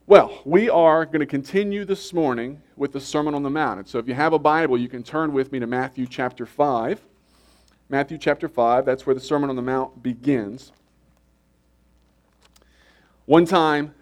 Well, we are going to continue this morning with the Sermon on the Mount. And so if you have a Bible, you can turn with me to Matthew chapter 5. Matthew chapter 5, that's where the Sermon on the Mount begins. One time,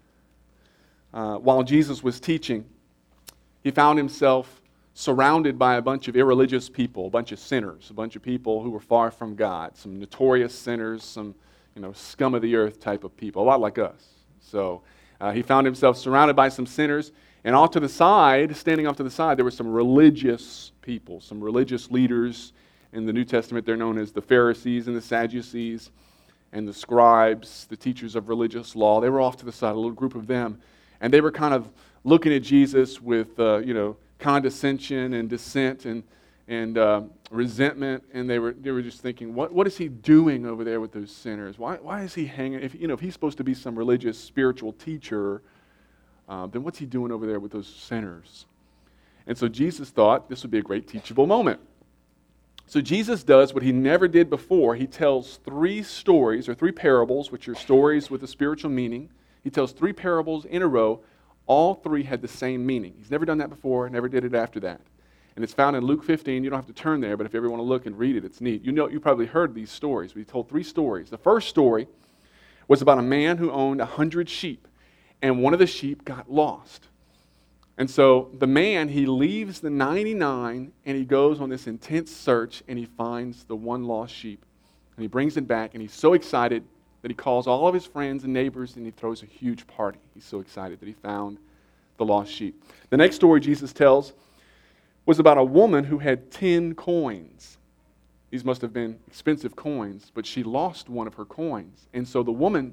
while Jesus was teaching, he found himself surrounded by a bunch of irreligious people, a bunch of sinners, a bunch of people who were far from God, some notorious sinners, some scum of the earth type of people, a lot like us. So he found himself surrounded by some sinners, and off to the side, standing off to the side, there were some religious people, some religious leaders. In the New Testament, they're known as the Pharisees and the Sadducees and the scribes, the teachers of religious law. They were off to the side, a little group of them, and they were kind of looking at Jesus with condescension and dissent and resentment, and they were just thinking, what is he doing over there with those sinners? Why is he hanging? If he's supposed to be some religious spiritual teacher, then what's he doing over there with those sinners? And so Jesus thought this would be a great teachable moment. So Jesus does what he never did before. He tells three stories, or three parables, which are stories with a spiritual meaning. He tells three parables in a row. All three had the same meaning. He's never done that before, never did it after that. And it's found in Luke 15. You don't have to turn there, but if you ever want to look and read it, it's neat. You probably heard these stories. We told three stories. The first story was about a man who owned 100 sheep, and one of the sheep got lost. And so the man, he leaves the 99, and he goes on this intense search, and he finds the one lost sheep. And he brings it back, and he's so excited that he calls all of his friends and neighbors, and he throws a huge party. He's so excited that he found the lost sheep. The next story Jesus tells was about a woman who had 10 coins. These must have been expensive coins, but she lost one of her coins. And so the woman,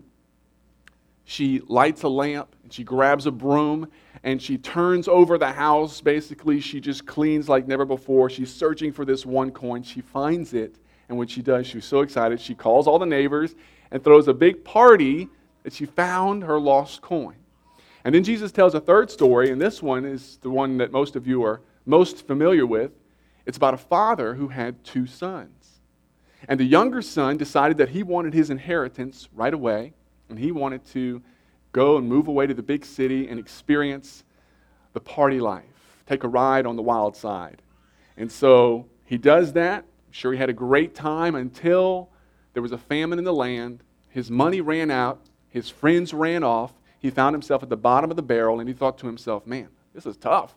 she lights a lamp, and she grabs a broom, and she turns over the house. Basically, she just cleans like never before. She's searching for this one coin. She finds it, and when she does, she's so excited. She calls all the neighbors and throws a big party that she found her lost coin. And then Jesus tells a third story, and this one is the one that most of you are most familiar with. It's about a father who had two sons. And the younger son decided that he wanted his inheritance right away, and he wanted to go and move away to the big city and experience the party life, take a ride on the wild side. And so he does that. I'm sure he had a great time until there was a famine in the land. His money ran out. His friends ran off. He found himself at the bottom of the barrel, and he thought to himself, man, this is tough.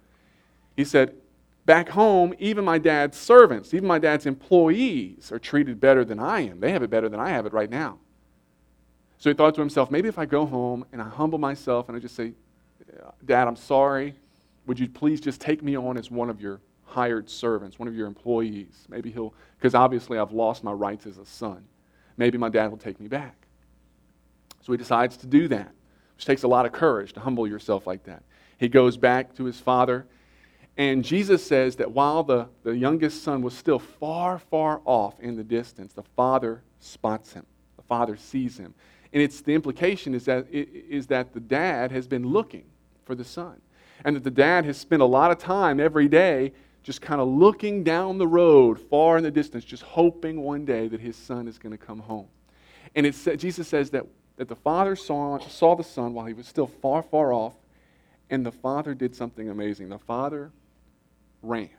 He said, back home, even my dad's servants, even my dad's employees are treated better than I am. They have it better than I have it right now. So he thought to himself, maybe if I go home and I humble myself and I just say, Dad, I'm sorry. Would you please just take me on as one of your hired servants, one of your employees? Maybe he'll, because obviously I've lost my rights as a son. Maybe my dad will take me back. So he decides to do that, which takes a lot of courage to humble yourself like that. He goes back to his father, and Jesus says that while the youngest son was still far, far off in the distance, the father spots him. The father sees him. And the implication is that the dad has been looking for the son. And that the dad has spent a lot of time every day just kind of looking down the road far in the distance, just hoping one day that his son is going to come home. And Jesus says that the father saw the son while he was still far, far off, and the father did something amazing. The father ran.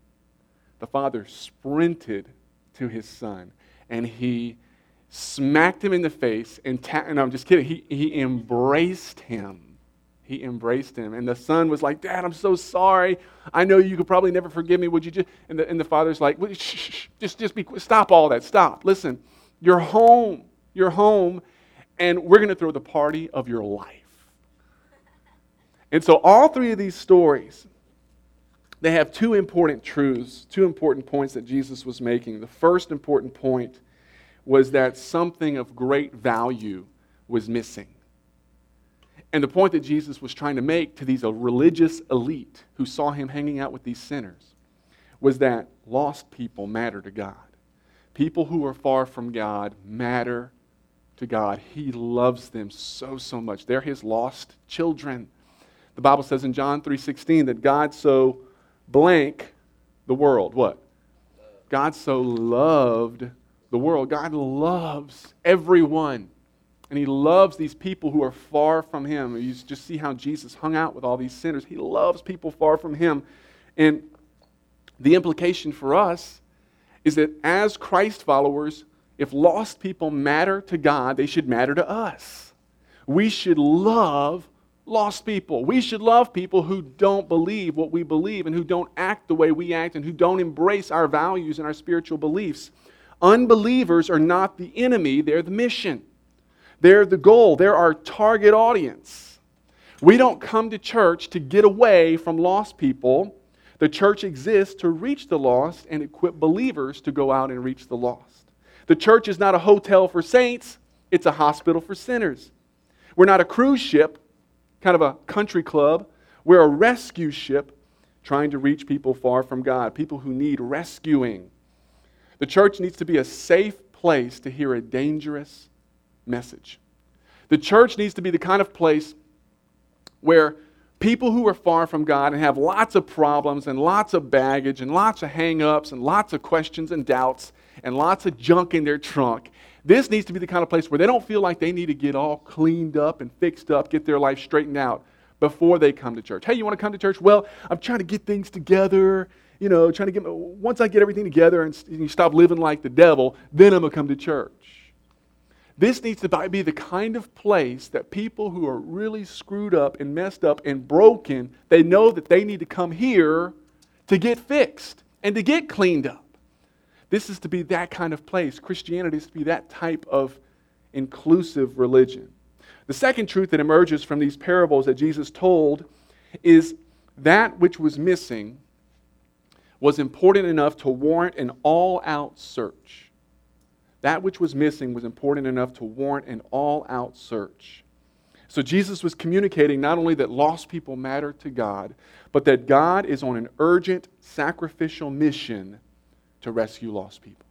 The father sprinted to his son, and he smacked him in the face, and I'm just kidding. He embraced him. He embraced him. And the son was like, Dad, I'm so sorry. I know you could probably never forgive me. Would you just... And the father's like, shh, stop all that. Stop. Listen, you're home. You're home, and we're going to throw the party of your life. And so all three of these stories, they have two important truths, two important points that Jesus was making. The first important point was that something of great value was missing. And the point that Jesus was trying to make to these religious elite who saw him hanging out with these sinners was that lost people matter to God. People who are far from God matter to God. He loves them so, so much. They're his lost children. The Bible says in John 3:16 that God so blank the world. What? God so loved the world. God loves everyone. And he loves these people who are far from him. You just see how Jesus hung out with all these sinners. He loves people far from him. And the implication for us is that as Christ followers, if lost people matter to God, they should matter to us. We should love lost people. We should love people who don't believe what we believe and who don't act the way we act and who don't embrace our values and our spiritual beliefs. Unbelievers are not the enemy, they're the mission. They're the goal. They're our target audience. We don't come to church to get away from lost people. The church exists to reach the lost and equip believers to go out and reach the lost. The church is not a hotel for saints. It's a hospital for sinners. We're not a cruise ship, kind of a country club. We're a rescue ship trying to reach people far from God, people who need rescuing. The church needs to be a safe place to hear a dangerous message. The church needs to be the kind of place where people who are far from God and have lots of problems and lots of baggage and lots of hang-ups and lots of questions and doubts and lots of junk in their trunk, this needs to be the kind of place where they don't feel like they need to get all cleaned up and fixed up, get their life straightened out before they come to church. Hey, you want to come to church? Well, I'm trying to get things together, once I get everything together and you stop living like the devil, then I'm going to come to church. This needs to be the kind of place that people who are really screwed up and messed up and broken, they know that they need to come here to get fixed and to get cleaned up. This is to be that kind of place. Christianity is to be that type of inclusive religion. The second truth that emerges from these parables that Jesus told is that which was missing was important enough to warrant an all-out search. That which was missing was important enough to warrant an all-out search. So Jesus was communicating not only that lost people matter to God, but that God is on an urgent sacrificial mission to rescue lost people.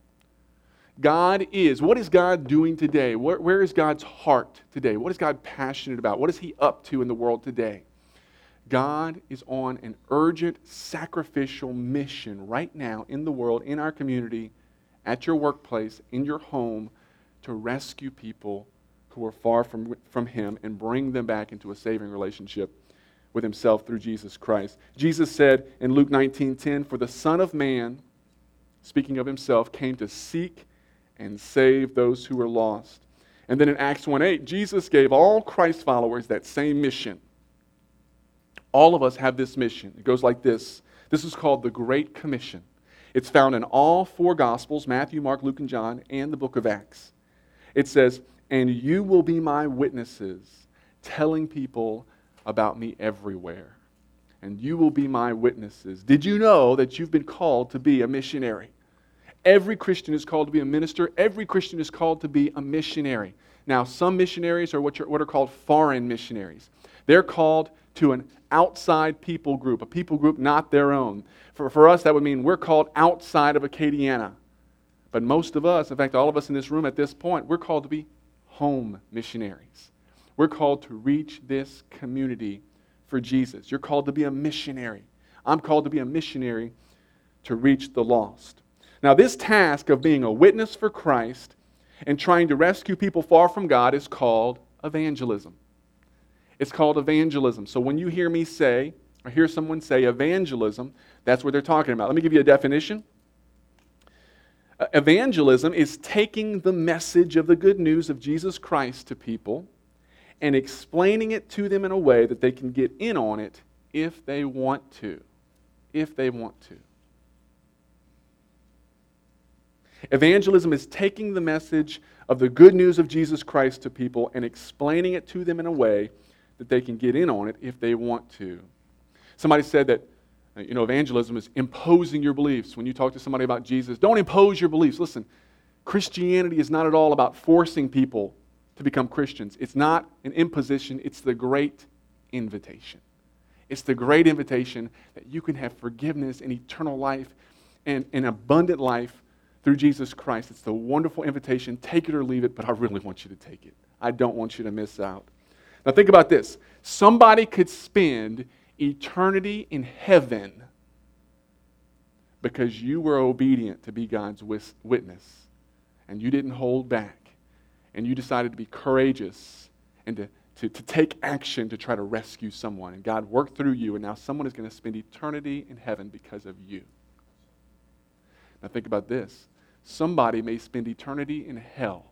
What is God doing today? Where is God's heart today? What is God passionate about? What is He up to in the world today? God is on an urgent sacrificial mission right now in the world, in our community, at your workplace, in your home, to rescue people who are far from Him and bring them back into a saving relationship with Himself through Jesus Christ. Jesus said in Luke 19:10, "For the Son of Man," speaking of Himself, "came to seek and save those who are lost." And then in Acts 1:8, Jesus gave all Christ followers that same mission. All of us have this mission. It goes like this. This is called the Great Commission. It's found in all four Gospels, Matthew, Mark, Luke, and John, and the book of Acts. It says, "And you will be my witnesses, telling people about me everywhere. And you will be my witnesses." Did you know that you've been called to be a missionary? Every Christian is called to be a minister. Every Christian is called to be a missionary. Now, some missionaries are what are called foreign missionaries. They're called to an outside people group, a people group not their own. For us, that would mean we're called outside of Acadiana. But most of us, in fact, all of us in this room at this point, we're called to be home missionaries. We're called to reach this community for Jesus. You're called to be a missionary. I'm called to be a missionary to reach the lost. Now, this task of being a witness for Christ and trying to rescue people far from God is called evangelism. It's called evangelism. So when you hear me say, or hear someone say evangelism, that's what they're talking about. Let me give you a definition. Evangelism is taking the message of the good news of Jesus Christ to people and explaining it to them in a way that they can get in on it if they want to. If they want to. Evangelism is taking the message of the good news of Jesus Christ to people and explaining it to them in a way that they can get in on it if they want to. Somebody said that, evangelism is imposing your beliefs. When you talk to somebody about Jesus, don't impose your beliefs. Listen, Christianity is not at all about forcing people to become Christians. It's not an imposition. It's the great invitation. It's the great invitation that you can have forgiveness and eternal life and an abundant life through Jesus Christ. It's the wonderful invitation. Take it or leave it, but I really want you to take it. I don't want you to miss out. Now think about this. Somebody could spend eternity in heaven because you were obedient to be God's witness and you didn't hold back and you decided to be courageous and to take action to try to rescue someone. And God worked through you, and now someone is going to spend eternity in heaven because of you. Now think about this. Somebody may spend eternity in hell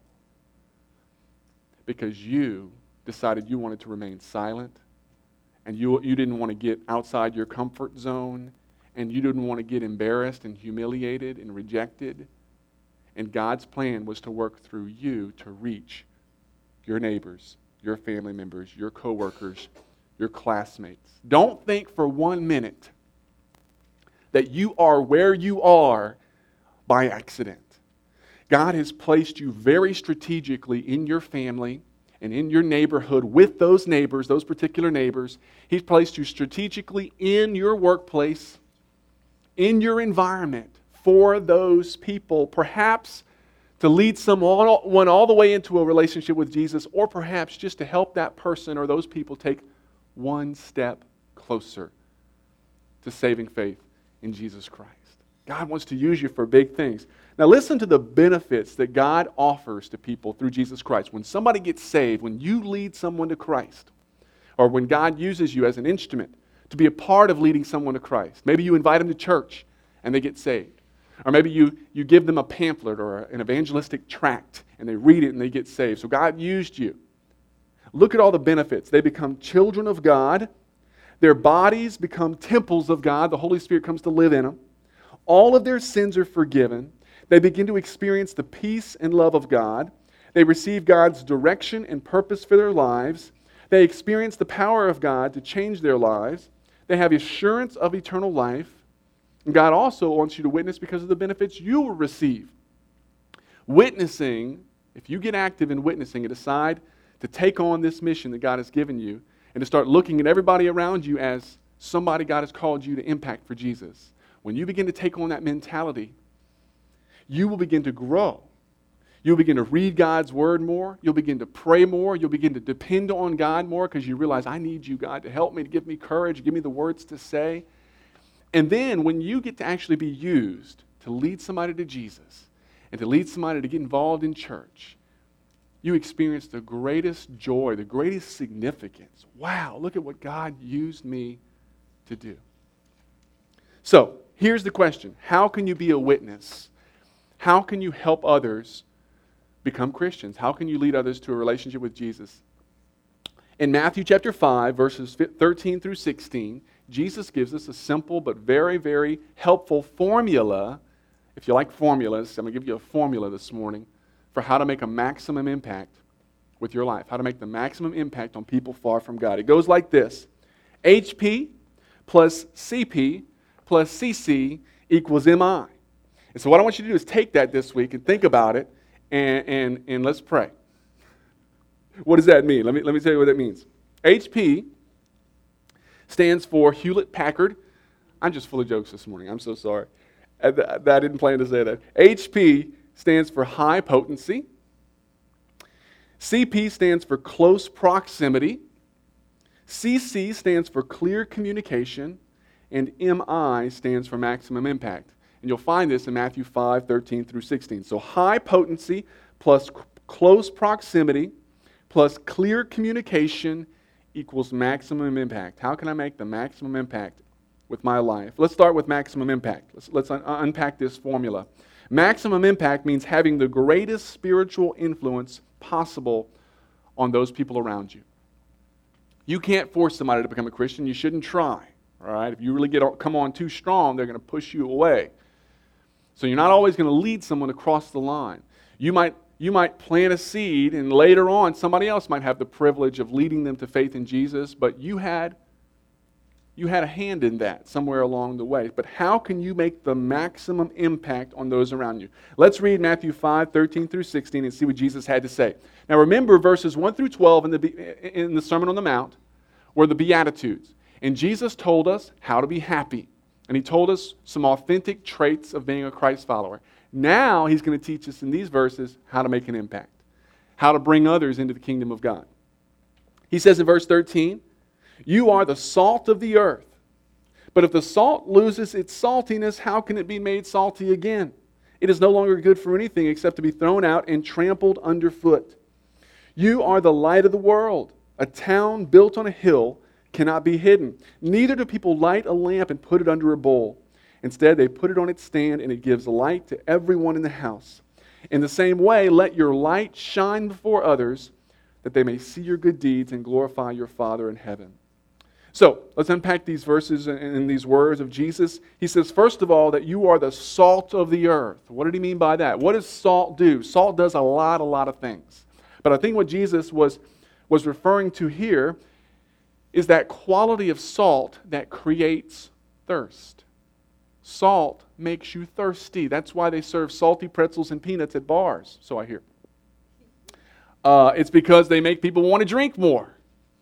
because you decided you wanted to remain silent, and you didn't want to get outside your comfort zone, and you didn't want to get embarrassed and humiliated and rejected. And God's plan was to work through you to reach your neighbors, your family members, your coworkers, your classmates. Don't think for 1 minute that you are where you are by accident. God has placed you very strategically in your family and in your neighborhood with those neighbors, those particular neighbors. He's placed you strategically in your workplace, in your environment for those people, perhaps to lead someone all the way into a relationship with Jesus, or perhaps just to help that person or those people take one step closer to saving faith in Jesus Christ. God wants to use you for big things. Now listen to the benefits that God offers to people through Jesus Christ. When somebody gets saved, when you lead someone to Christ, or when God uses you as an instrument to be a part of leading someone to Christ. Maybe you invite them to church and they get saved. Or maybe you give them a pamphlet or an evangelistic tract and they read it and they get saved. So God used you. Look at all the benefits. They become children of God. Their bodies become temples of God. The Holy Spirit comes to live in them. All of their sins are forgiven. They begin to experience the peace and love of God. They receive God's direction and purpose for their lives. They experience the power of God to change their lives. They have assurance of eternal life. And God also wants you to witness because of the benefits you will receive. Witnessing, if you get active in witnessing and decide to take on this mission that God has given you and to start looking at everybody around you as somebody God has called you to impact for Jesus, when you begin to take on that mentality, you will begin to grow. You'll begin to read God's Word more. You'll begin to pray more. You'll begin to depend on God more because you realize, I need you, God, to help me, to give me courage, give me the words to say. And then when you get to actually be used to lead somebody to Jesus and to lead somebody to get involved in church, you experience the greatest joy, the greatest significance. Wow, look at what God used me to do. So, here's the question. How can you be a witness? How can you help others become Christians? How can you lead others to a relationship with Jesus? In Matthew chapter 5, verses 13 through 16, Jesus gives us a simple but very, very helpful formula. If you like formulas, I'm going to give you a formula this morning for how to make a maximum impact with your life, how to make the maximum impact on people far from God. It goes like this: HP plus CP plus CC equals MI. And so what I want you to do is take that this week and think about it, and let's pray. What does that mean? Let me tell you what that means. HP stands for Hewlett-Packard. I'm just full of jokes this morning. I'm so sorry. I didn't plan to say that. HP stands for high potency. CP stands for close proximity. CC stands for clear communication. And MI stands for maximum impact. And you'll find this in Matthew 5, 13 through 16. So high potency plus close proximity plus clear communication equals maximum impact. How can I make the maximum impact with my life? Let's start with maximum impact. Let's unpack this formula. Maximum impact means having the greatest spiritual influence possible on those people around you. You can't force somebody to become a Christian. You shouldn't try. All right? If you really come on too strong, they're going to push you away. So you're not always going to lead someone across the line. You might plant a seed, and later on somebody else might have the privilege of leading them to faith in Jesus, but you had a hand in that somewhere along the way. But how can you make the maximum impact on those around you? Let's read Matthew 5, 13 through 16 and see what Jesus had to say. Now remember, verses 1 through 12 in the Sermon on the Mount were the Beatitudes. And Jesus told us how to be happy. And he told us some authentic traits of being a Christ follower. Now he's going to teach us in these verses how to make an impact, how to bring others into the kingdom of God. He says in verse 13, "You are the salt of the earth. But if the salt loses its saltiness, how can it be made salty again? It is no longer good for anything except to be thrown out and trampled underfoot. You are the light of the world. A town built on a hill cannot be hidden. Neither do people light a lamp and put it under a bowl. Instead, they put it on its stand, and it gives light to everyone in the house. In the same way, let your light shine before others, that they may see your good deeds and glorify your Father in heaven. So, let's unpack these verses and these words of Jesus. He says, first of all, that you are the salt of the earth. What did he mean by that? What does salt do? Salt does a lot of things. But I think what Jesus was referring to here is that quality of salt that creates thirst. Salt makes you thirsty. That's why they serve salty pretzels and peanuts at bars, so I hear. It's because they make people want to drink more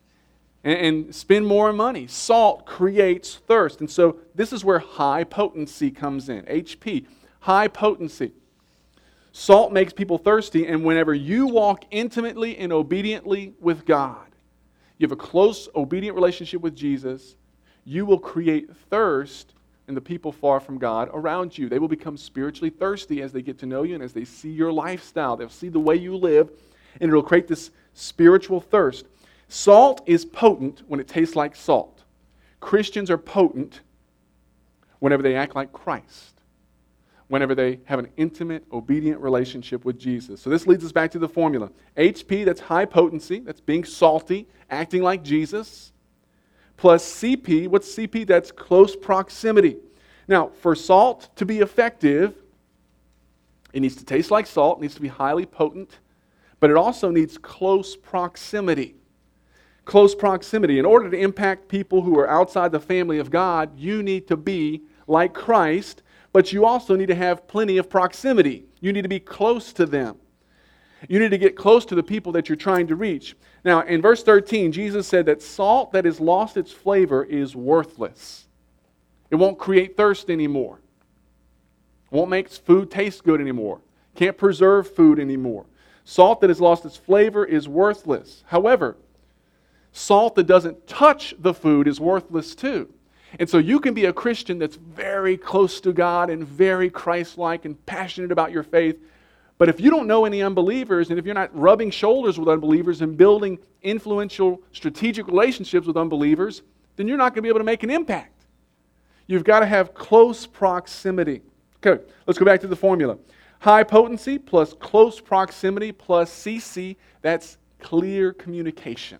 and spend more money. Salt creates thirst. And so this is where high potency comes in. HP, high potency. Salt makes people thirsty, and whenever you walk intimately and obediently with God, you have a close, obedient relationship with Jesus, you will create thirst in the people far from God around you. They will become spiritually thirsty as they get to know you and as they see your lifestyle. They'll see the way you live, and it will create this spiritual thirst. Salt is potent when it tastes like salt. Christians are potent whenever they act like Christ, whenever they have an intimate, obedient relationship with Jesus. So this leads us back to the formula. HP, that's high potency, that's being salty, acting like Jesus, plus CP. What's CP? That's close proximity. Now, for salt to be effective, it needs to taste like salt, it needs to be highly potent, but it also needs close proximity. Close proximity. In order to impact people who are outside the family of God, you need to be like Christ, but you also need to have plenty of proximity. You need to be close to them. You need to get close to the people that you're trying to reach. Now, in verse 13, Jesus said that salt that has lost its flavor is worthless. It won't create thirst anymore. It won't make food taste good anymore. Can't preserve food anymore. Salt that has lost its flavor is worthless. However, salt that doesn't touch the food is worthless too. And so you can be a Christian that's very close to God and very Christ-like and passionate about your faith, but if you don't know any unbelievers, and if you're not rubbing shoulders with unbelievers and building influential, strategic relationships with unbelievers, then you're not going to be able to make an impact. You've got to have close proximity. Okay, let's go back to the formula. High potency plus close proximity plus CC, that's clear communication.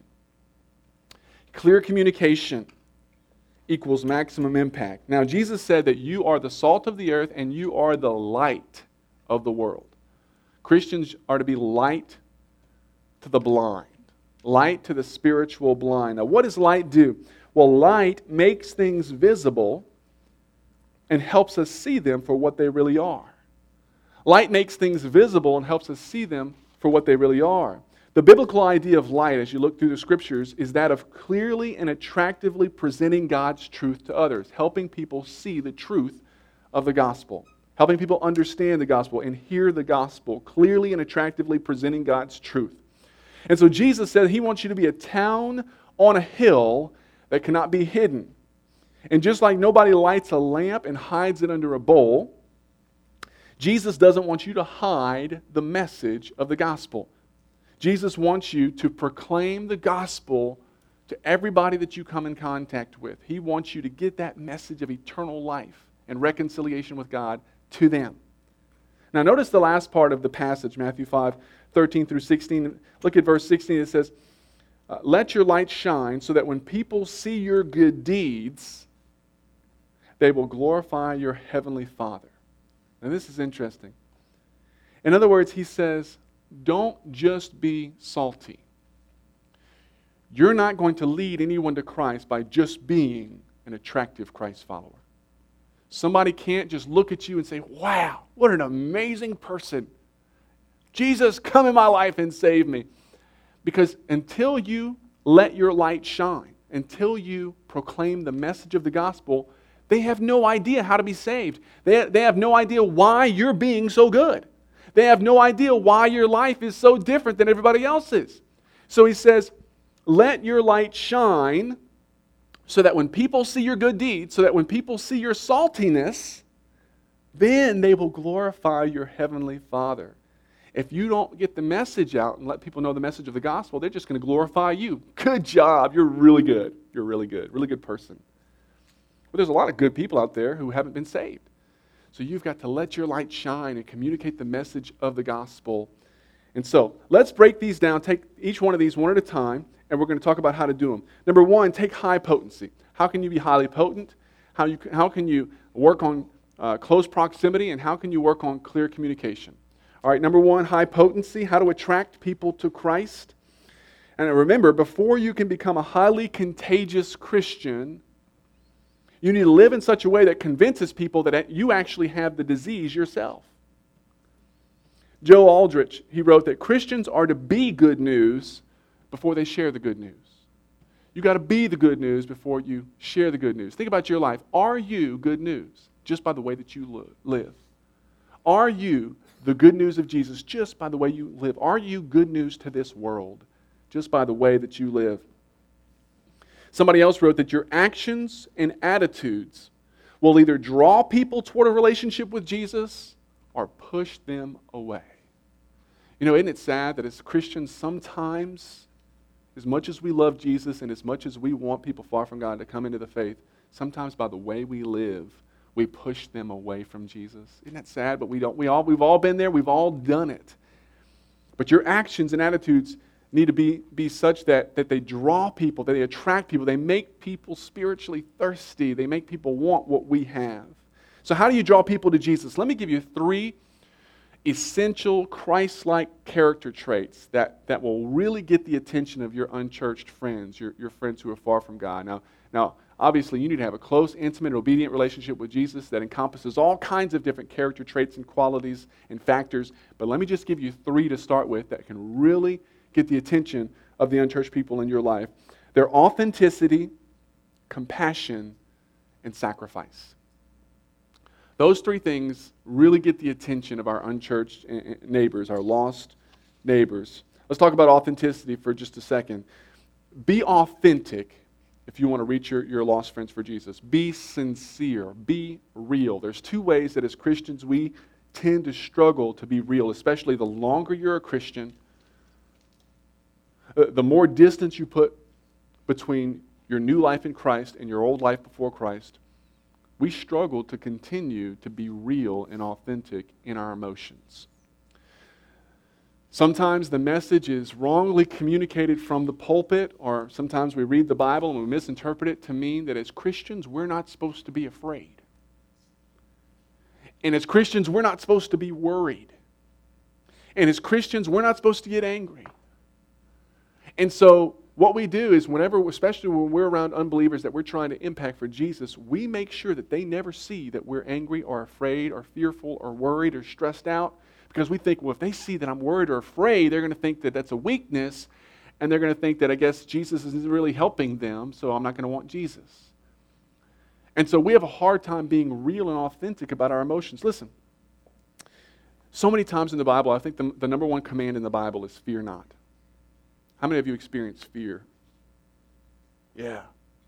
Clear communication equals maximum impact. Now, Jesus said that you are the salt of the earth and you are the light of the world. Christians are to be light to the blind, light to the spiritual blind. Now, what does light do? Well, light makes things visible and helps us see them for what they really are. Light makes things visible and helps us see them for what they really are. The biblical idea of light, as you look through the Scriptures, is that of clearly and attractively presenting God's truth to others, helping people see the truth of the gospel, helping people understand the gospel and hear the gospel, clearly and attractively presenting God's truth. And so Jesus said He wants you to be a town on a hill that cannot be hidden. And just like nobody lights a lamp and hides it under a bowl, Jesus doesn't want you to hide the message of the gospel. Jesus wants you to proclaim the gospel to everybody that you come in contact with. He wants you to get that message of eternal life and reconciliation with God to them. Now notice the last part of the passage, Matthew 5:13 through 16. Look at verse 16. It says, let your light shine so that when people see your good deeds, they will glorify your heavenly Father. Now this is interesting. In other words, he says, don't just be salty. You're not going to lead anyone to Christ by just being an attractive Christ follower. Somebody can't just look at you and say, wow, what an amazing person. Jesus, come in my life and save me. Because until you let your light shine, until you proclaim the message of the gospel, they have no idea how to be saved. They have no idea why you're being so good. They have no idea why your life is so different than everybody else's. So he says, let your light shine so that when people see your good deeds, so that when people see your saltiness, then they will glorify your heavenly Father. If you don't get the message out and let people know the message of the gospel, they're just going to glorify you. Good job. You're really good. You're really good. Really good person. But there's a lot of good people out there who haven't been saved. So you've got to let your light shine and communicate the message of the gospel. And so let's break these down, take each one of these one at a time, and we're going to talk about how to do them. Number one, take high potency. How can you be highly potent? How can you work on close proximity, and how can you work on clear communication? All right, number one, high potency, how to attract people to Christ. And remember, before you can become a highly contagious Christian, you need to live in such a way that convinces people that you actually have the disease yourself. Joe Aldrich, he wrote that Christians are to be good news before they share the good news. You got to be the good news before you share the good news. Think about your life. Are you good news just by the way that you live? Are you the good news of Jesus just by the way you live? Are you good news to this world just by the way that you live? Somebody else wrote that your actions and attitudes will either draw people toward a relationship with Jesus or push them away. You know, isn't it sad that as Christians sometimes, as much as we love Jesus and as much as we want people far from God to come into the faith, sometimes by the way we live, we push them away from Jesus. Isn't that sad? But we've all been there. We've all done it. But your actions and attitudes need to be such that they draw people, that they attract people. They make people spiritually thirsty. They make people want what we have. So how do you draw people to Jesus? Let me give you 3 essential Christ-like character traits that will really get the attention of your unchurched friends, your friends who are far from God. Now, obviously, you need to have a close, intimate, obedient relationship with Jesus that encompasses all kinds of different character traits and qualities and factors. But let me just give you 3 to start with that can really get the attention of the unchurched people in your life. They're authenticity, compassion, and sacrifice. Those 3 things really get the attention of our unchurched neighbors, our lost neighbors. Let's talk about authenticity for just a second. Be authentic if you want to reach your lost friends for Jesus. Be sincere. Be real. There's 2 ways that as Christians we tend to struggle to be real, especially the longer you're a Christian, the more distance you put between your new life in Christ and your old life before Christ. We struggle to continue to be real and authentic in our emotions. Sometimes the message is wrongly communicated from the pulpit, or sometimes we read the Bible and we misinterpret it to mean that as Christians we're not supposed to be afraid. And as Christians we're not supposed to be worried. And as Christians we're not supposed to get angry. And so what we do is whenever, especially when we're around unbelievers that we're trying to impact for Jesus, we make sure that they never see that we're angry or afraid or fearful or worried or stressed out, because we think, well, if they see that I'm worried or afraid, they're going to think that that's a weakness, and they're going to think that, I guess, Jesus isn't really helping them, so I'm not going to want Jesus. And so we have a hard time being real and authentic about our emotions. Listen, so many times in the Bible, I think the number 1 command in the Bible is fear not. How many of you experience fear? Yeah.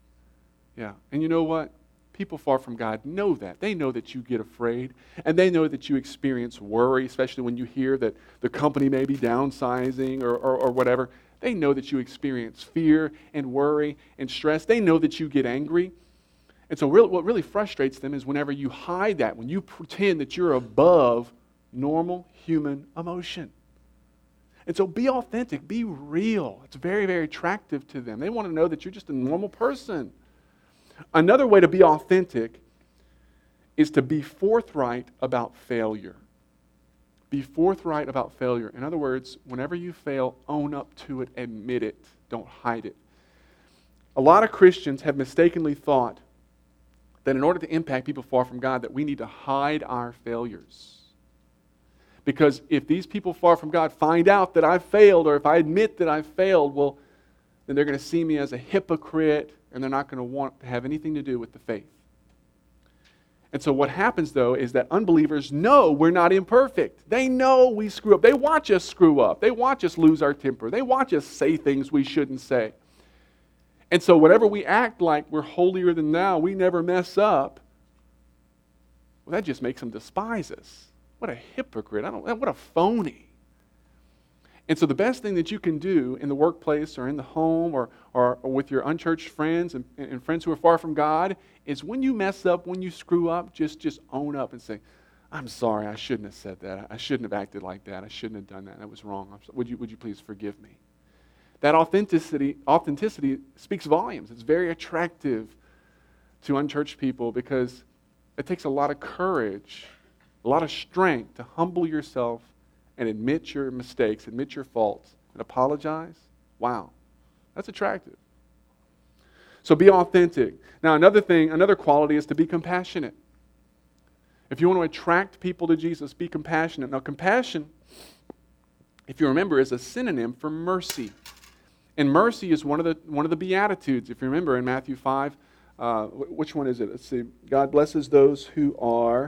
And you know what? People far from God know that. They know that you get afraid, and they know that you experience worry, especially when you hear that the company may be downsizing or whatever. They know that you experience fear and worry and stress. They know that you get angry. And so what really frustrates them is whenever you hide that, when you pretend that you're above normal human emotion. And so be authentic, be real. It's very, very attractive to them. They want to know that you're just a normal person. Another way to be authentic is to be forthright about failure. Be forthright about failure. In other words, whenever you fail, own up to it, admit it. Don't hide it. A lot of Christians have mistakenly thought that in order to impact people far from God, that we need to hide our failures. Because if these people far from God find out that I've failed, or if I admit that I've failed, well, then they're going to see me as a hypocrite, and they're not going to want to have anything to do with the faith. And so what happens, though, is that unbelievers know we're not imperfect. They know we screw up. They watch us screw up. They watch us lose our temper. They watch us say things we shouldn't say. And so whenever we act like we're holier than thou, we never mess up, well, that just makes them despise us. What a hypocrite. What a phony. And so the best thing that you can do in the workplace or in the home or with your unchurched friends and friends who are far from God is when you mess up, when you screw up, just own up and say, I'm sorry, I shouldn't have said that. I shouldn't have acted like that. I shouldn't have done that. That was wrong. Would you please forgive me? That authenticity speaks volumes. It's very attractive to unchurched people because it takes a lot of courage, a lot of strength to humble yourself and admit your mistakes, admit your faults, and apologize. Wow, that's attractive. So be authentic. Now another quality is to be compassionate. If you want to attract people to Jesus, be compassionate. Now compassion, if you remember, is a synonym for mercy. And mercy is one of the Beatitudes. If you remember in Matthew 5, which one is it? Let's see. God blesses those who are...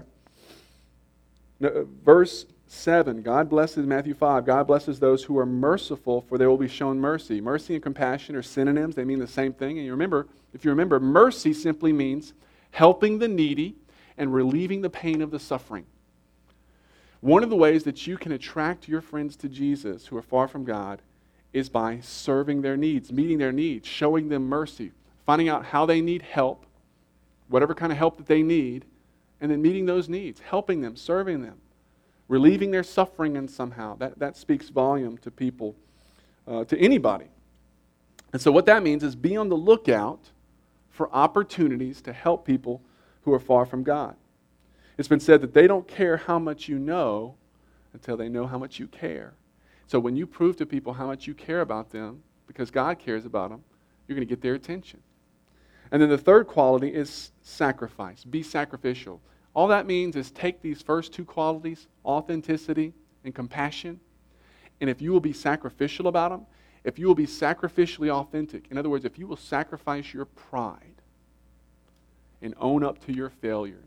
verse 7, God blesses, Matthew 5, God blesses those who are merciful, for they will be shown mercy. Mercy and compassion are synonyms. They mean the same thing. And if you remember, mercy simply means helping the needy and relieving the pain of the suffering. One of the ways that you can attract your friends to Jesus who are far from God is by serving their needs, meeting their needs, showing them mercy, finding out how they need help, whatever kind of help that they need, and then meeting those needs, helping them, serving them, relieving their suffering in somehow. That speaks volume to people, to anybody. And so what that means is be on the lookout for opportunities to help people who are far from God. It's been said that they don't care how much you know until they know how much you care. So when you prove to people how much you care about them, because God cares about them, you're going to get their attention. And then the third quality is sacrifice. Be sacrificial. All that means is take these first two qualities, authenticity and compassion, and if you will be sacrificial about them, if you will be sacrificially authentic, in other words, if you will sacrifice your pride and own up to your failures,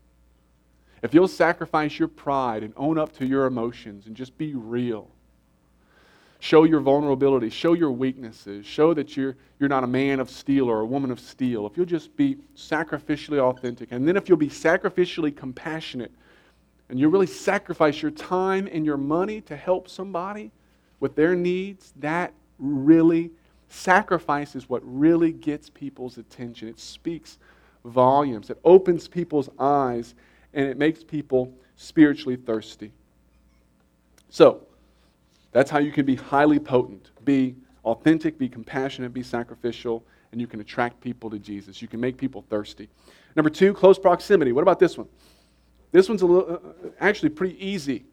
if you'll sacrifice your pride and own up to your emotions and just be real, show your vulnerability, show your weaknesses, show that you're not a man of steel or a woman of steel. If you'll just be sacrificially authentic, and then if you'll be sacrificially compassionate, and you really sacrifice your time and your money to help somebody with their needs, that really, sacrifice is what really gets people's attention. It speaks volumes. It opens people's eyes, and it makes people spiritually thirsty. So, that's how you can be highly potent. Be authentic, be compassionate, be sacrificial, and you can attract people to Jesus. You can make people thirsty. Number 2, close proximity. What about this one? This one's actually pretty easy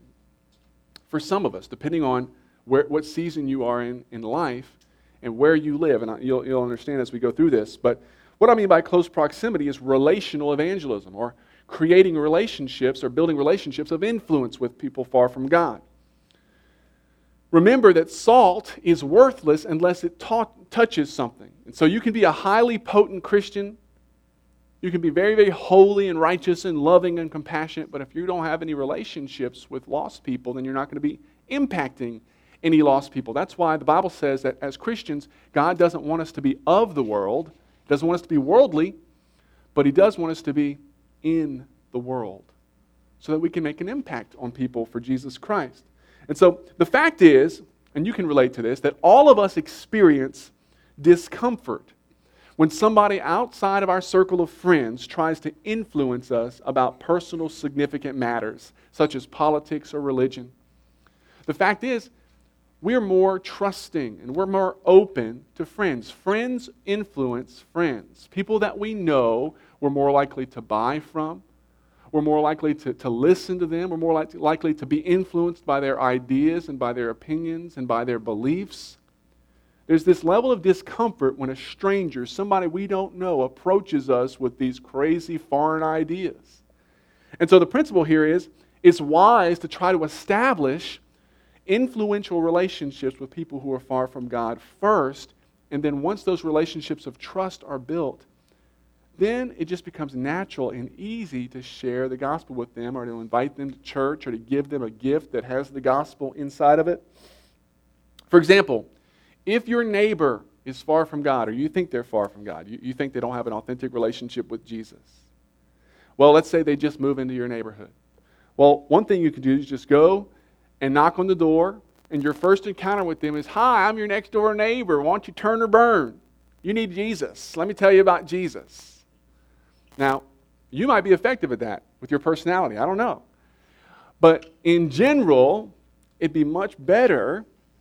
for some of us, depending on what season you are in life and where you live. And you'll understand as we go through this. But what I mean by close proximity is relational evangelism, or creating relationships or building relationships of influence with people far from God. Remember that salt is worthless unless it touches something. And so you can be a highly potent Christian. You can be very, very holy and righteous and loving and compassionate, but if you don't have any relationships with lost people, then you're not going to be impacting any lost people. That's why the Bible says that as Christians, God doesn't want us to be of the world. He doesn't want us to be worldly, but He does want us to be in the world so that we can make an impact on people for Jesus Christ. And so the fact is, and you can relate to this, that all of us experience discomfort when somebody outside of our circle of friends tries to influence us about personal significant matters, such as politics or religion. The fact is, we're more trusting and we're more open to friends. Friends influence friends. People that we know we're more likely to buy from. We're more likely to listen to them. We're more likely to be influenced by their ideas and by their opinions and by their beliefs. There's this level of discomfort when a stranger, somebody we don't know, approaches us with these crazy foreign ideas. And so the principle here is, it's wise to try to establish influential relationships with people who are far from God first, and then once those relationships of trust are built, then it just becomes natural and easy to share the gospel with them, or to invite them to church, or to give them a gift that has the gospel inside of it. For example, if your neighbor is far from God, or you think they're far from God, you think they don't have an authentic relationship with Jesus. Well, let's say they just move into your neighborhood. Well, one thing you can do is just go and knock on the door and your first encounter with them is, "Hi, I'm your next door neighbor. Why don't you turn or burn? You need Jesus. Let me tell you about Jesus." Now, you might be effective at that with your personality. I don't know. But in general, it'd be much better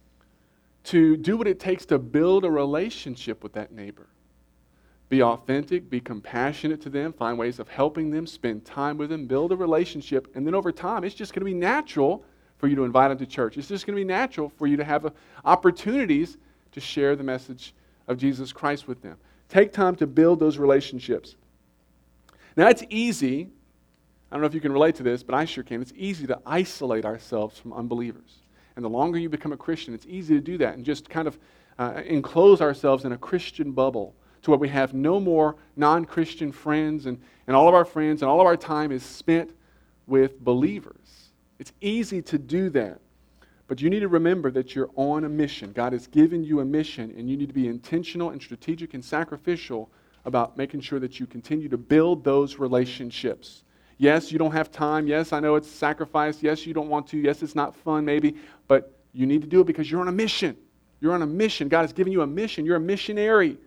to do what it takes to build a relationship with that neighbor. Be authentic, be compassionate to them, find ways of helping them, spend time with them, build a relationship, and then over time, it's just going to be natural for you to invite them to church. It's just going to be natural for you to have opportunities to share the message of Jesus Christ with them. Take time to build those relationships. Now, it's easy, I don't know if you can relate to this, but I sure can. It's easy to isolate ourselves from unbelievers. And the longer you become a Christian, it's easy to do that and just kind of enclose ourselves in a Christian bubble to where we have no more non-Christian friends, and all of our friends and all of our time is spent with believers. It's easy to do that. But you need to remember that you're on a mission. God has given you a mission, and you need to be intentional and strategic and sacrificial about making sure that you continue to build those relationships. Yes, you don't have time. Yes, I know it's sacrifice. Yes, you don't want to. Yes, it's not fun maybe. But you need to do it because you're on a mission. You're on a mission. God has given you a mission. You're a missionary.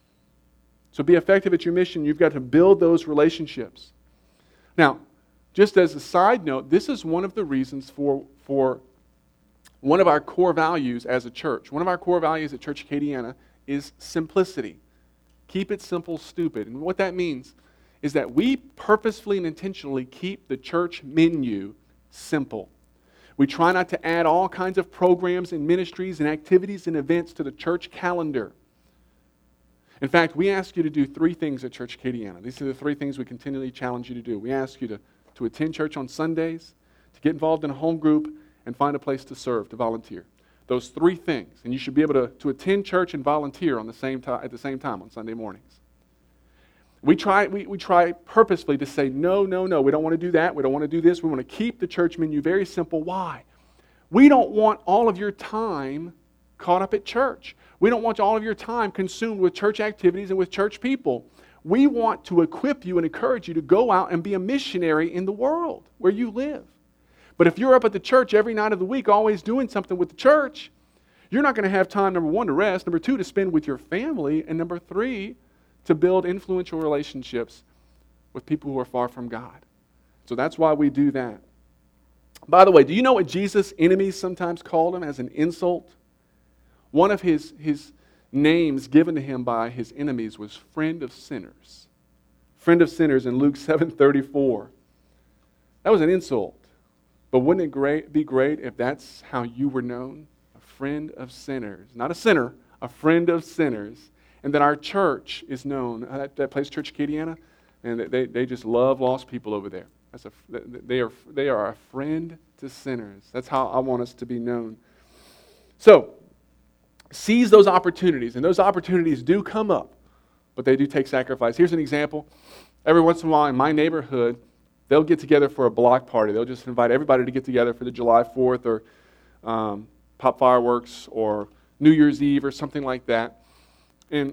So be effective at your mission. You've got to build those relationships. Now, just as a side note, this is one of the reasons for one of our core values as a church. One of our core values at Church Acadiana is simplicity. Keep it simple, stupid. And what that means is that we purposefully and intentionally keep the church menu simple. We try not to add all kinds of programs and ministries and activities and events to the church calendar. In fact, we ask you to do 3 things at Church Acadiana. These are the 3 things we continually challenge you to do. We ask you to attend church on Sundays, to get involved in a home group, and find a place to serve, to volunteer. Those 3 things. And you should be able to attend church and volunteer at the same time on Sunday mornings. We try purposefully to say, no, we don't want to do that. We don't want to do this. We want to keep the church menu very simple. Why? We don't want all of your time caught up at church. We don't want all of your time consumed with church activities and with church people. We want to equip you and encourage you to go out and be a missionary in the world where you live. But if you're up at the church every night of the week, always doing something with the church, you're not going to have time, number 1, to rest, number 2, to spend with your family, and number 3, to build influential relationships with people who are far from God. So that's why we do that. By the way, do you know what Jesus' enemies sometimes called him as an insult? One of his names given to him by his enemies was friend of sinners. Friend of sinners in Luke 7:34. That was an insult. But wouldn't it be great if that's how you were known? A friend of sinners. Not a sinner, a friend of sinners. And that our church is known, that place, Church Acadiana, and they just love lost people over there. They are a friend to sinners. That's how I want us to be known. So, seize those opportunities, and those opportunities do come up, but they do take sacrifice. Here's an example. Every once in a while in my neighborhood, they'll get together for a block party. They'll just invite everybody to get together for the July 4th or pop fireworks or New Year's Eve or something like that. And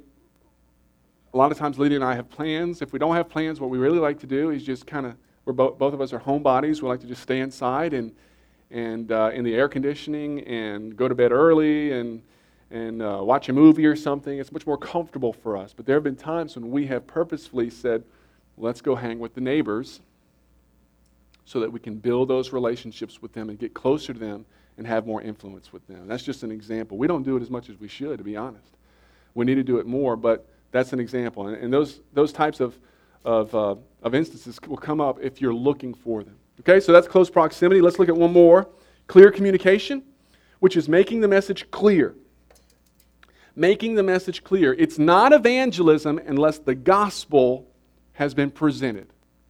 a lot of times Lydia and I have plans. If we don't have plans, what we really like to do is just kind of, both of us are homebodies. We like to just stay inside and in the air conditioning and go to bed early and watch a movie or something. It's much more comfortable for us. But there have been times when we have purposefully said, let's go hang with the neighbors so that we can build those relationships with them and get closer to them and have more influence with them. That's just an example. We don't do it as much as we should, to be honest. We need to do it more, but that's an example. And those types of instances will come up if you're looking for them. Okay, so that's close proximity. Let's look at one more. Clear communication, which is making the message clear. Making the message clear. It's not evangelism unless the gospel has been presented.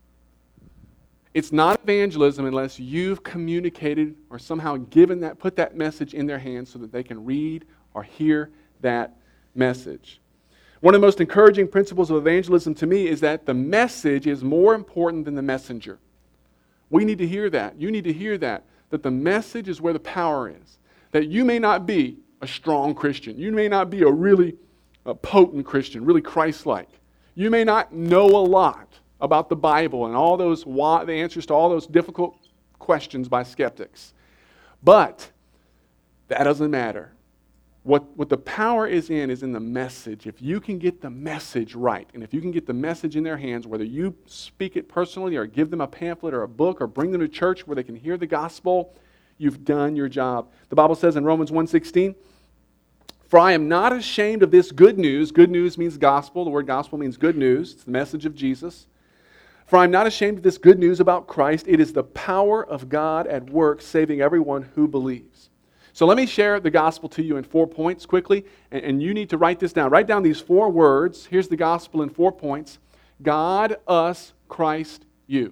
It's not evangelism unless you've communicated or somehow put that message in their hands so that they can read or hear that message. One of the most encouraging principles of evangelism to me is that the message is more important than the messenger. We need to hear that. You need to hear that the message is where the power is. That you may not be a strong Christian. You may not be a really potent Christian, really Christ-like. You may not know a lot about the Bible and all those the answers to all those difficult questions by skeptics. But That doesn't matter. What the power is in the message. If you can get the message right, and if you can get the message in their hands, whether you speak it personally or give them a pamphlet or a book or bring them to church where they can hear the gospel, you've done your job. The Bible says in Romans 1:16, "For I am not ashamed of this good news." Good news means gospel. The word gospel means good news. It's the message of Jesus. "For I am not ashamed of this good news about Christ. It is the power of God at work, saving everyone who believes." So let me share the gospel to you in 4 points quickly, and you need to write this down. Write down these 4 words. Here's the gospel in 4 points. God, us, Christ, you.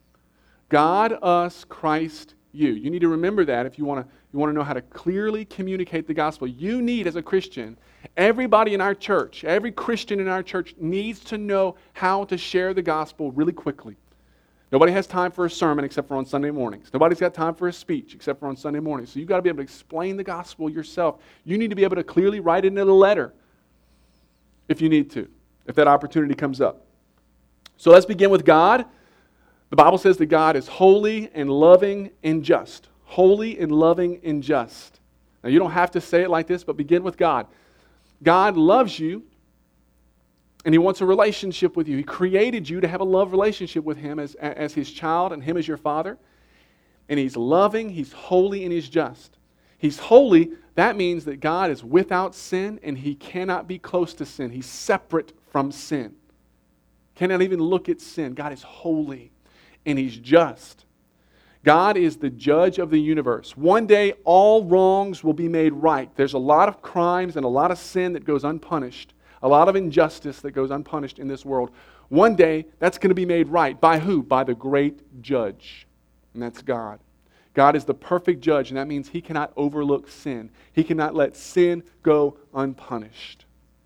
God, us, Christ, you. You need to remember that if you want to know how to clearly communicate the gospel. You need, as a Christian, everybody in our church, every Christian in our church needs to know how to share the gospel really quickly. Nobody has time for a sermon except for on Sunday mornings. Nobody's got time for a speech except for on Sunday mornings. So you've got to be able to explain the gospel yourself. You need to be able to clearly write it in a letter if you need to, if that opportunity comes up. So let's begin with God. The Bible says that God is holy and loving and just. Holy and loving and just. Now you don't have to say it like this, but begin with God. God loves you. And He wants a relationship with you. He created you to have a love relationship with Him as His child and Him as your Father. And He's loving, He's holy, and He's just. He's holy. That means that God is without sin and He cannot be close to sin. He's separate from sin. Cannot even look at sin. God is holy and He's just. God is the judge of the universe. One day all wrongs will be made right. There's a lot of crimes and a lot of sin that goes unpunished. A lot of injustice that goes unpunished in this world. One day, that's going to be made right. By who? By the great judge. And that's God. God is the perfect judge, and that means He cannot overlook sin. He cannot let sin go unpunished.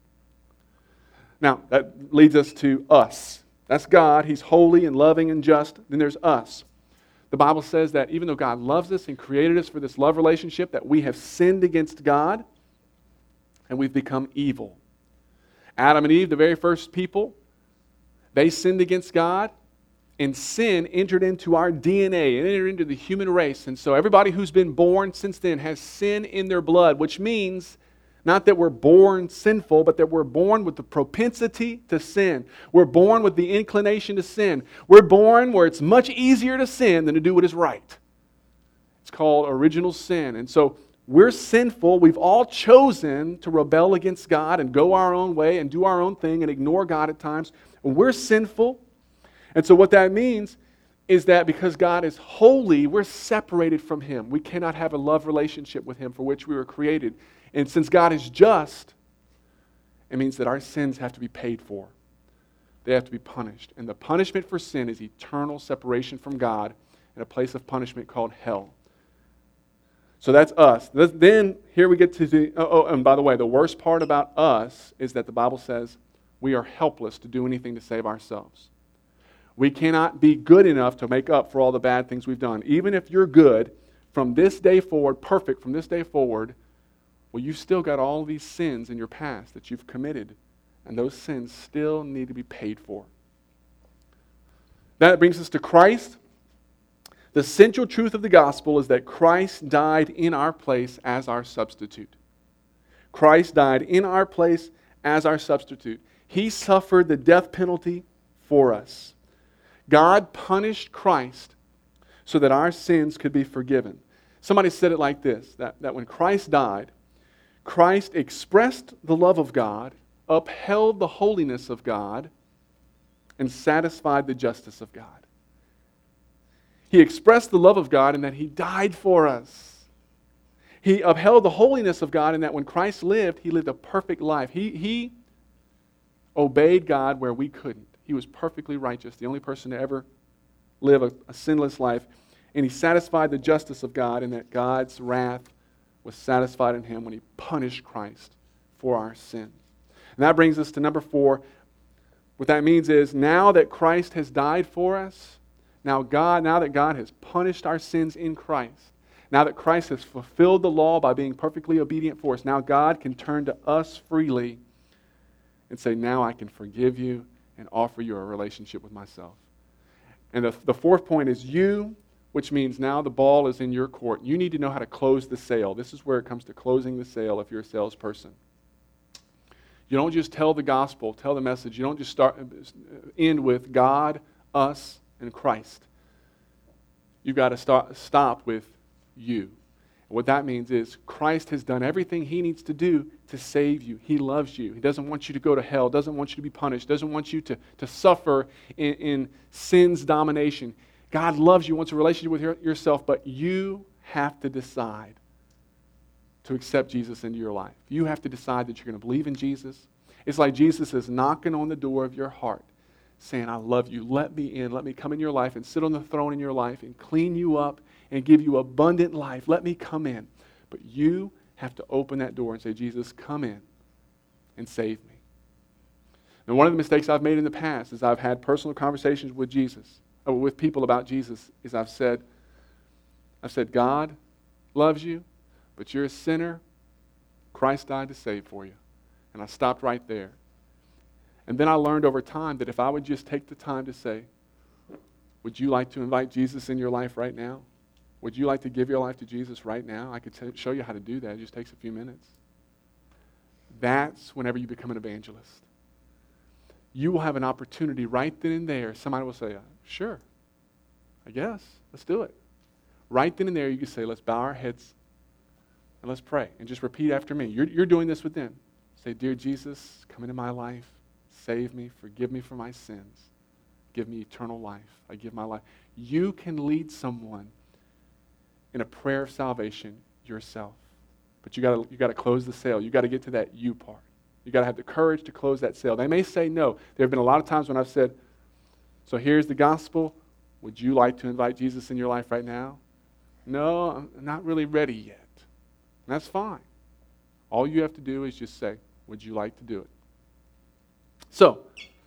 Now, that leads us to us. That's God. He's holy and loving and just. Then there's us. The Bible says that even though God loves us and created us for this love relationship, that we have sinned against God, and we've become evil. Adam and Eve, the very first people, they sinned against God, and sin entered into our DNA, and entered into the human race. And so everybody who's been born since then has sin in their blood, which means not that we're born sinful, but that we're born with the propensity to sin. We're born with the inclination to sin. We're born where it's much easier to sin than to do what is right. It's called original sin. And so we're sinful. We've all chosen to rebel against God and go our own way and do our own thing and ignore God at times. We're sinful. And so what that means is that because God is holy, we're separated from Him. We cannot have a love relationship with Him for which we were created. And since God is just, it means that our sins have to be paid for. They have to be punished. And the punishment for sin is eternal separation from God in a place of punishment called hell. So that's us. Then here we get to and by the way, the worst part about us is that the Bible says we are helpless to do anything to save ourselves. We cannot be good enough to make up for all the bad things we've done. Even if you're good from this day forward, perfect from this day forward, well, you've still got all these sins in your past that you've committed, and those sins still need to be paid for. That brings us to Christ. The central truth of the gospel is that Christ died in our place as our substitute. Christ died in our place as our substitute. He suffered the death penalty for us. God punished Christ so that our sins could be forgiven. Somebody said it like this, that when Christ died, Christ expressed the love of God, upheld the holiness of God, and satisfied the justice of God. He expressed the love of God in that He died for us. He upheld the holiness of God in that when Christ lived, He lived a perfect life. He obeyed God where we couldn't. He was perfectly righteous, the only person to ever live a sinless life. And He satisfied the justice of God in that God's wrath was satisfied in Him when He punished Christ for our sins. And that brings us to number 4. What that means is now that Christ has died for us, now that God has punished our sins in Christ, now that Christ has fulfilled the law by being perfectly obedient for us, now God can turn to us freely and say, now I can forgive you and offer you a relationship with myself. And the 4th point is you which means now the ball is in your court. You need to know how to close the sale. This is where it comes to closing the sale if you're a salesperson. You don't just tell the gospel, tell the message. You don't just end with God, us, and Christ. You've got to stop with you. And what that means is Christ has done everything he needs to do to save you. He loves you. He doesn't want you to go to hell, doesn't want you to be punished, doesn't want you to suffer in sin's domination. God loves you, wants a relationship with yourself, but you have to decide to accept Jesus into your life. You have to decide that you're going to believe in Jesus. It's like Jesus is knocking on the door of your heart, saying, I love you. Let me in. Let me come in your life and sit on the throne in your life and clean you up and give you abundant life. Let me come in. But you have to open that door and say, Jesus, come in and save me. Now, one of the mistakes I've made in the past is I've had personal conversations with Jesus, or with people about Jesus, is I've said, God loves you, but you're a sinner. Christ died to save for you. And I stopped right there. And then I learned over time that if I would just take the time to say, would you like to invite Jesus in your life right now? Would you like to give your life to Jesus right now? I could show you how to do that. It just takes a few minutes. That's whenever you become an evangelist. You will have an opportunity right then and there. Somebody will say, sure, I guess, let's do it. Right then and there, you can say, let's bow our heads and let's pray. And just repeat after me. You're doing this with them. Say, dear Jesus, come into my life. Save me. Forgive me for my sins. Give me eternal life. I give my life. You can lead someone in a prayer of salvation yourself. But you got to close the sale. You got to get to that you part. You got to have the courage to close that sale. They may say no. There have been a lot of times when I've said, so here's the gospel. Would you like to invite Jesus in your life right now? No, I'm not really ready yet. And that's fine. All you have to do is just say, would you like to do it? So,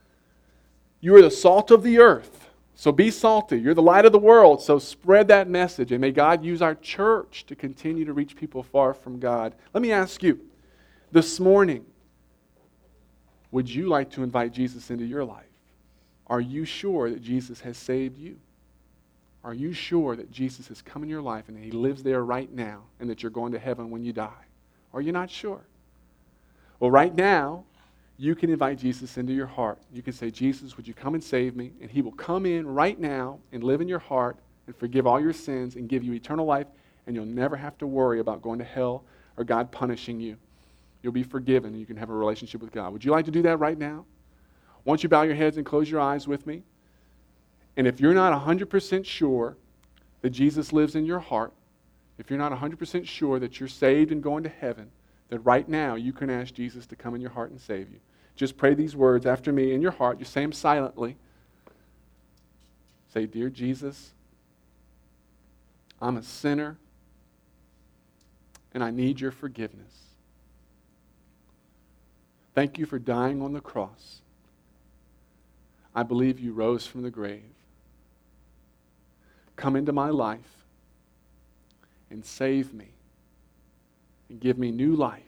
you are the salt of the earth. So be salty. You're the light of the world. So spread that message. And may God use our church to continue to reach people far from God. Let me ask you, this morning, would you like to invite Jesus into your life? Are you sure that Jesus has saved you? Are you sure that Jesus has come in your life and he lives there right now and that you're going to heaven when you die? Or are you not sure? Well, right now, you can invite Jesus into your heart. You can say, Jesus, would you come and save me? And he will come in right now and live in your heart and forgive all your sins and give you eternal life, and you'll never have to worry about going to hell or God punishing you. You'll be forgiven and you can have a relationship with God. Would you like to do that right now? Won't you bow your heads and close your eyes with me? And if you're not 100% sure that Jesus lives in your heart, if you're not 100% sure that you're saved and going to heaven, that right now you can ask Jesus to come in your heart and save you. Just pray these words after me in your heart. Just say them silently. Say, dear Jesus, I'm a sinner and I need your forgiveness. Thank you for dying on the cross. I believe you rose from the grave. Come into my life and save me and give me new life.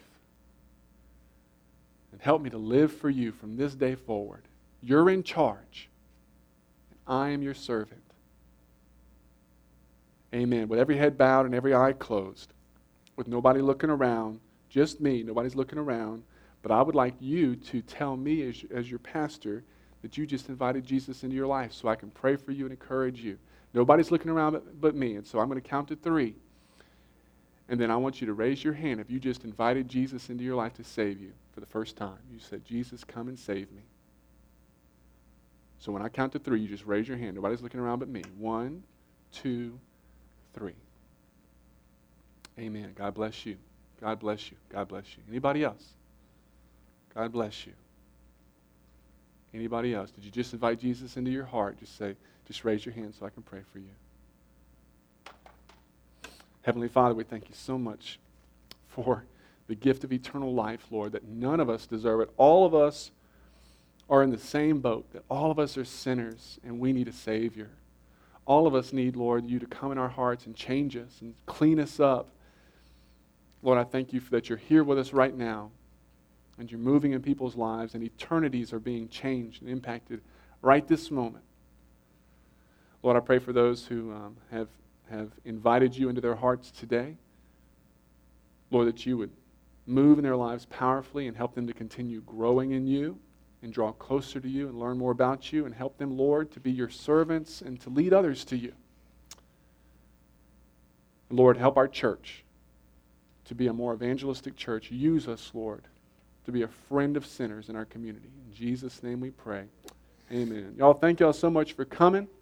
And help me to live for you from this day forward. You're in charge. And I am your servant. Amen. With every head bowed and every eye closed, with nobody looking around, just me, nobody's looking around, but I would like you to tell me as your pastor that you just invited Jesus into your life so I can pray for you and encourage you. Nobody's looking around but me, and so I'm going to count to 3. And then I want you to raise your hand if you just invited Jesus into your life to save you for the first time. You said, Jesus, come and save me. So when I count to 3, you just raise your hand. Nobody's looking around but me. 1, 2, 3. Amen. God bless you. God bless you. God bless you. Anybody else? God bless you. Anybody else? Did you just invite Jesus into your heart? Just raise your hand so I can pray for you. Heavenly Father, we thank you so much for the gift of eternal life, Lord, that none of us deserve it. All of us are in the same boat, that all of us are sinners and we need a Savior. All of us need, Lord, you to come in our hearts and change us and clean us up. Lord, I thank you that you're here with us right now and you're moving in people's lives and eternities are being changed and impacted right this moment. Lord, I pray for those who have have invited you into their hearts today. Lord, that you would move in their lives powerfully and help them to continue growing in you and draw closer to you and learn more about you, and help them, Lord, to be your servants and to lead others to you. Lord, help our church to be a more evangelistic church. Use us, Lord, to be a friend of sinners in our community. In Jesus' name we pray. Amen. Y'all, thank y'all so much for coming.